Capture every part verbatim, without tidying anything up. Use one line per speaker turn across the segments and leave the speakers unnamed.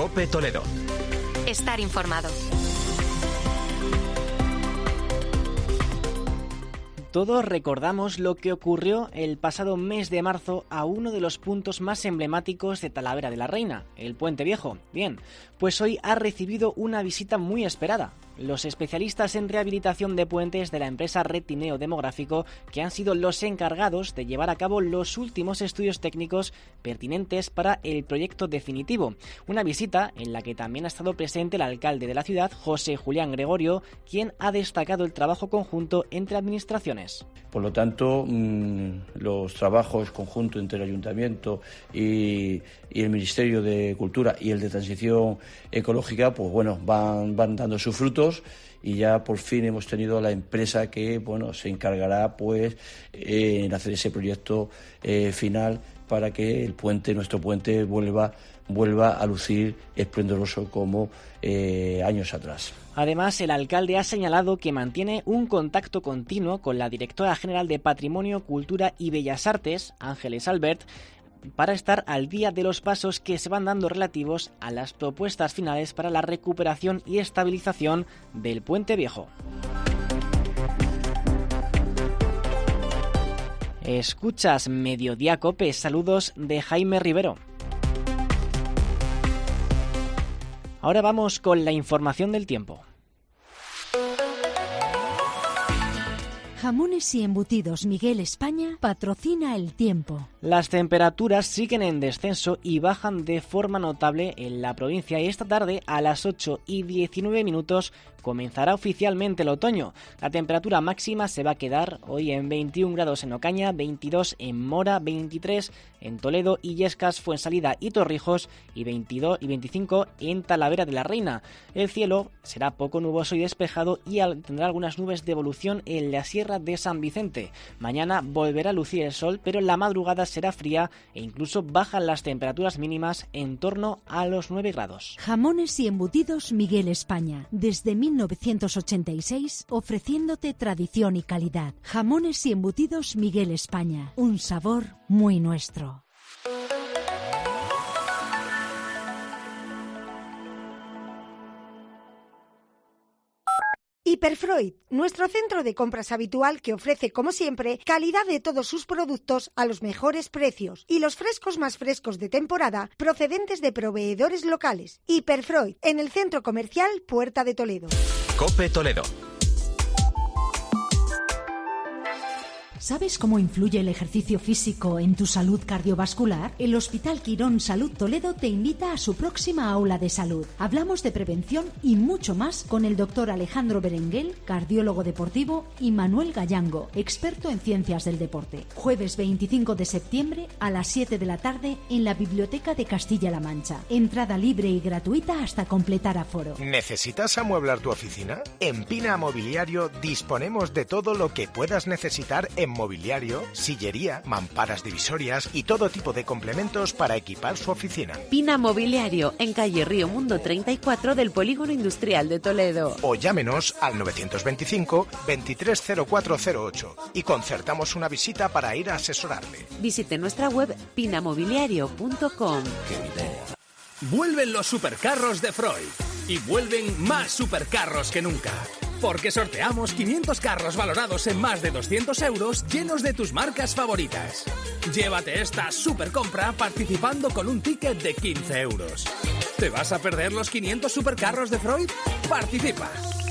COPE Toledo.
Estar informado.
Todos recordamos lo que ocurrió el pasado mes de marzo a uno de los puntos más emblemáticos de Talavera de la Reina, el Puente Viejo. Bien, pues hoy ha recibido una visita muy esperada. Los especialistas en rehabilitación de puentes de la empresa Retineo Demográfico, que han sido los encargados de llevar a cabo los últimos estudios técnicos pertinentes para el proyecto definitivo. Una visita en la que también ha estado presente el alcalde de la ciudad, José Julián Gregorio, quien ha destacado el trabajo conjunto entre administraciones.
Por lo tanto, mmm, los trabajos conjuntos entre el Ayuntamiento y, y el Ministerio de Cultura y el de Transición Ecológica, pues bueno, van, van dando sus frutos. Y ya por fin hemos tenido a la empresa que bueno se encargará pues eh, en hacer ese proyecto eh, final para que el puente, nuestro puente, vuelva vuelva a lucir esplendoroso como eh, años atrás.
Además, el alcalde ha señalado que mantiene un contacto continuo con la directora general de Patrimonio, Cultura y Bellas Artes, Ángeles Albert, para estar al día de los pasos que se van dando relativos a las propuestas finales para la recuperación y estabilización del Puente Viejo. Escuchas Mediodía Cope, saludos de Jaime Rivero. Ahora vamos con la información del tiempo.
Jamones y Embutidos Miguel España patrocina el tiempo.
Las temperaturas siguen en descenso y bajan de forma notable en la provincia y esta tarde a las ocho y diecinueve minutos comenzará oficialmente el otoño. La temperatura máxima se va a quedar hoy en veintiún grados en Ocaña, veintidós en Mora, veintitrés en Toledo, Illescas, Fuensalida y Torrijos y veintidós y veinticinco en Talavera de la Reina. El cielo será poco nuboso y despejado y tendrá algunas nubes de evolución en la Sierra de San Vicente. Mañana volverá a lucir el sol, pero la madrugada será fría e incluso bajan las temperaturas mínimas en torno a los nueve grados.
Jamones y Embutidos Miguel España, desde mil novecientos ochenta y seis, ofreciéndote tradición y calidad. Jamones y Embutidos Miguel España, un sabor muy nuestro.
Hiperfreud, nuestro centro de compras habitual que ofrece, como siempre, calidad de todos sus productos a los mejores precios y los frescos más frescos de temporada procedentes de proveedores locales. Hiperfreud, en el centro comercial Puerta de Toledo.
COPE Toledo.
¿Sabes cómo influye el ejercicio físico en tu salud cardiovascular? El Hospital Quirón Salud Toledo te invita a su próxima aula de salud. Hablamos de prevención y mucho más con el doctor Alejandro Berenguel, cardiólogo deportivo, y Manuel Gallango, experto en ciencias del deporte. Jueves veinticinco de septiembre a las siete de la tarde en la Biblioteca de Castilla-La Mancha. Entrada libre y gratuita hasta completar aforo.
¿Necesitas amueblar tu oficina? En Pina Mobiliario disponemos de todo lo que puedas necesitar en mobiliario, sillería, mamparas divisorias y todo tipo de complementos para equipar su oficina.
Pina Mobiliario, en calle Río Mundo treinta y cuatro del Polígono Industrial de Toledo.
O llámenos al novecientos veinticinco veintitrés cero cuatro cero ocho y concertamos una visita para ir a asesorarle.
Visite nuestra web pinamobiliario punto com.
¡Qué idea!
Vuelven los supercarros de Freud y vuelven más supercarros que nunca. Porque sorteamos quinientos carros valorados en más de doscientos euros llenos de tus marcas favoritas. Llévate esta super compra participando con un ticket de quince euros. ¿Te vas a perder los quinientos supercarros de Freud? ¡Participa!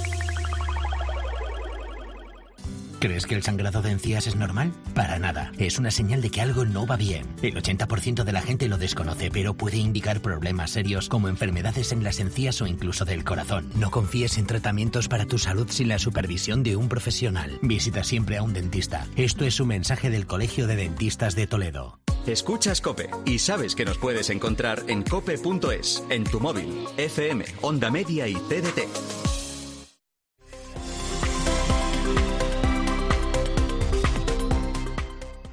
¿Crees que el sangrado de encías es normal? Para nada. Es una señal de que algo no va bien. El ochenta por ciento de la gente lo desconoce, pero puede indicar problemas serios como enfermedades en las encías o incluso del corazón. No confíes en tratamientos para tu salud sin la supervisión de un profesional. Visita siempre a un dentista. Esto es un mensaje del Colegio de Dentistas de Toledo.
Escuchas COPE y sabes que nos puedes encontrar en cope punto es, en tu móvil, F M, Onda Media y T D T.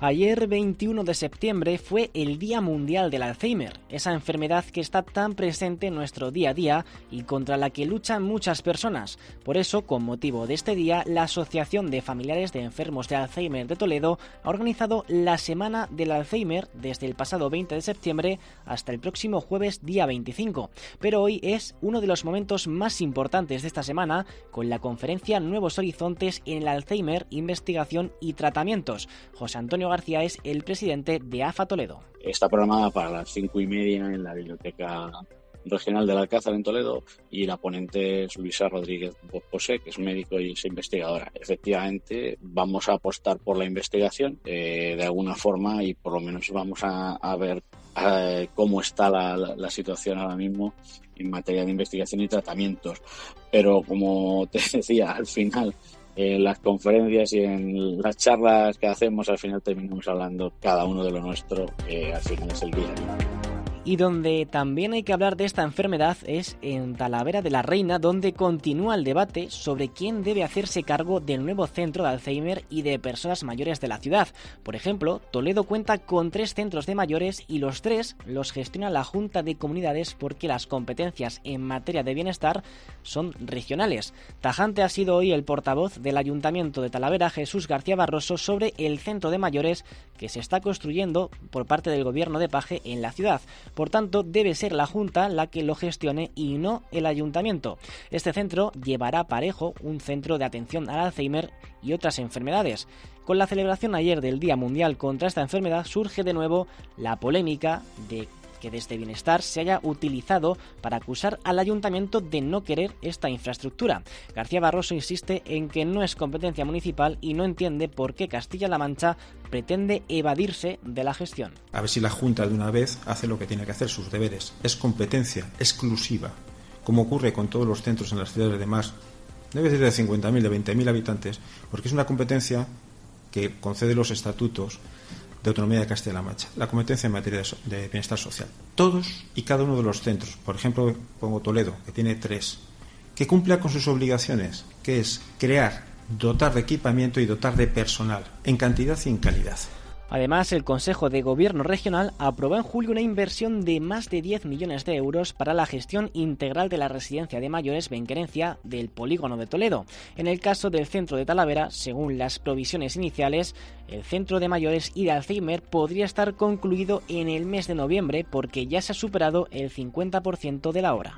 Ayer, veintiuno de septiembre, fue el Día Mundial del Alzheimer, esa enfermedad que está tan presente en nuestro día a día y contra la que luchan muchas personas. Por eso, con motivo de este día, la Asociación de Familiares de Enfermos de Alzheimer de Toledo ha organizado la Semana del Alzheimer desde el pasado veinte de septiembre hasta el próximo jueves, día veinticinco. Pero hoy es uno de los momentos más importantes de esta semana, con la conferencia Nuevos Horizontes en el Alzheimer, Investigación y Tratamientos. José Antonio García es el presidente de A F A Toledo.
Está programada para las cinco y media en la Biblioteca Regional del Alcázar en Toledo y la ponente es Luisa Rodríguez Posé, que es médico y es investigadora. Efectivamente, vamos a apostar por la investigación eh, de alguna forma y por lo menos vamos a, a ver eh, cómo está la, la, la situación ahora mismo en materia de investigación y tratamientos. Pero como te decía, al final, en las conferencias y en las charlas que hacemos, al final terminamos hablando cada uno de lo nuestro, que al final es el día a día.
Y donde también hay que hablar de esta enfermedad es en Talavera de la Reina, donde continúa el debate sobre quién debe hacerse cargo del nuevo centro de Alzheimer y de personas mayores de la ciudad. Por ejemplo, Toledo cuenta con tres centros de mayores y los tres los gestiona la Junta de Comunidades porque las competencias en materia de bienestar son regionales. Tajante ha sido hoy el portavoz del Ayuntamiento de Talavera, Jesús García Barroso, sobre el centro de mayores que se está construyendo por parte del gobierno de Paje en la ciudad. Por tanto, debe ser la Junta la que lo gestione y no el Ayuntamiento. Este centro llevará parejo un centro de atención al Alzheimer y otras enfermedades. Con la celebración ayer del Día Mundial contra esta enfermedad surge de nuevo la polémica de que desde Bienestar se haya utilizado para acusar al Ayuntamiento de no querer esta infraestructura. García Barroso insiste en que no es competencia municipal y no entiende por qué Castilla-La Mancha pretende evadirse de la gestión.
A ver si la Junta de una vez hace lo que tiene que hacer, sus deberes. Es competencia exclusiva, como ocurre con todos los centros en las ciudades de más, debe ser de cincuenta mil, de veinte mil habitantes, porque es una competencia que concede los estatutos de autonomía de Castilla-La Mancha, la competencia en materia de bienestar social. Todos y cada uno de los centros, por ejemplo, pongo Toledo, que tiene tres, que cumpla con sus obligaciones, que es crear, dotar de equipamiento y dotar de personal, en cantidad y en calidad.
Además, el Consejo de Gobierno Regional aprobó en julio una inversión de más de diez millones de euros para la gestión integral de la residencia de mayores Benquerencia del polígono de Toledo. En el caso del centro de Talavera, según las provisiones iniciales, el centro de mayores y de Alzheimer podría estar concluido en el mes de noviembre porque ya se ha superado el cincuenta por ciento de la obra.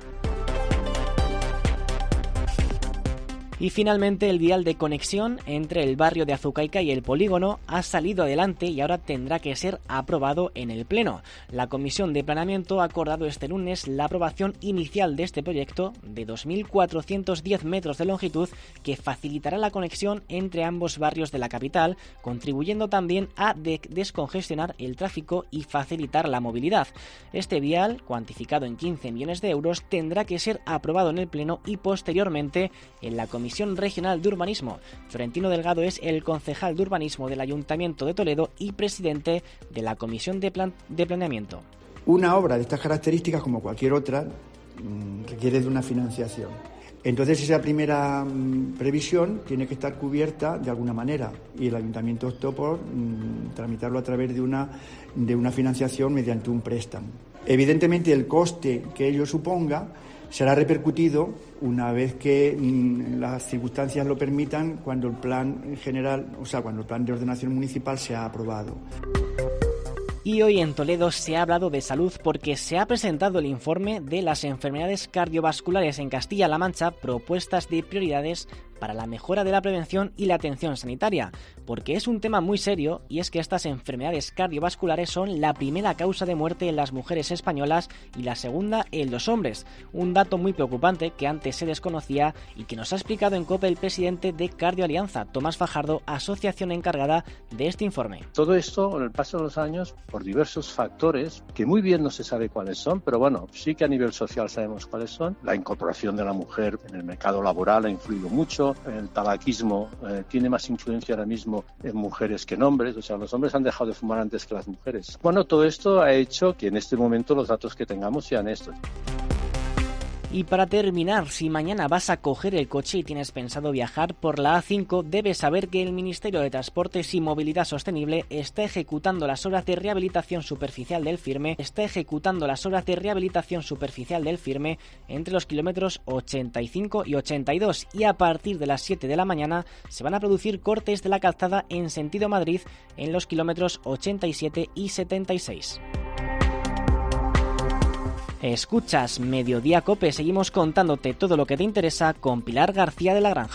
Y finalmente el vial de conexión entre el barrio de Azucaica y el polígono ha salido adelante y ahora tendrá que ser aprobado en el Pleno. La Comisión de Planeamiento ha acordado este lunes la aprobación inicial de este proyecto de dos mil cuatrocientos diez metros de longitud que facilitará la conexión entre ambos barrios de la capital, contribuyendo también a de- descongestionar el tráfico y facilitar la movilidad. Este vial, cuantificado en quince millones de euros, tendrá que ser aprobado en el Pleno y posteriormente en la Comisión Comisión Regional de Urbanismo. Florentino Delgado es el concejal de Urbanismo del Ayuntamiento de Toledo y presidente de la Comisión de, Plan- de Planeamiento.
Una obra de estas características, como cualquier otra, mmm, requiere de una financiación. Entonces esa primera mmm, previsión tiene que estar cubierta de alguna manera y el Ayuntamiento optó por mmm, tramitarlo a través de una, de una financiación mediante un préstamo. Evidentemente el coste que ello suponga será repercutido una vez que mmm, las circunstancias lo permitan cuando el plan general, o sea, cuando el plan de ordenación municipal sea aprobado.
Y hoy en Toledo se ha hablado de salud porque se ha presentado el informe de las enfermedades cardiovasculares en Castilla-La Mancha, propuestas de prioridades para la mejora de la prevención y la atención sanitaria, porque es un tema muy serio y es que estas enfermedades cardiovasculares son la primera causa de muerte en las mujeres españolas y la segunda en los hombres, un dato muy preocupante que antes se desconocía y que nos ha explicado en COPE el presidente de Cardioalianza, Tomás Fajardo, asociación encargada de este informe.
Todo esto, con el paso de los años, por diversos factores, que muy bien no se sabe cuáles son, pero bueno, sí que a nivel social sabemos cuáles son. La incorporación de la mujer en el mercado laboral ha influido mucho. El tabaquismo eh, tiene más influencia ahora mismo en mujeres que en hombres, o sea, los hombres han dejado de fumar antes que las mujeres. Bueno, todo esto ha hecho que en este momento los datos que tengamos sean estos.
Y para terminar, si mañana vas a coger el coche y tienes pensado viajar por la A cinco, debes saber que el Ministerio de Transportes y Movilidad Sostenible está ejecutando las obras de rehabilitación superficial del firme, está ejecutando las obras de rehabilitación superficial del firme entre los kilómetros ochenta y cinco y ochenta y dos, y a partir de las siete de la mañana se van a producir cortes de la calzada en sentido Madrid en los kilómetros ochenta y siete y setenta y seis. Escuchas Mediodía Cope, seguimos contándote todo lo que te interesa con Pilar García de la Granja.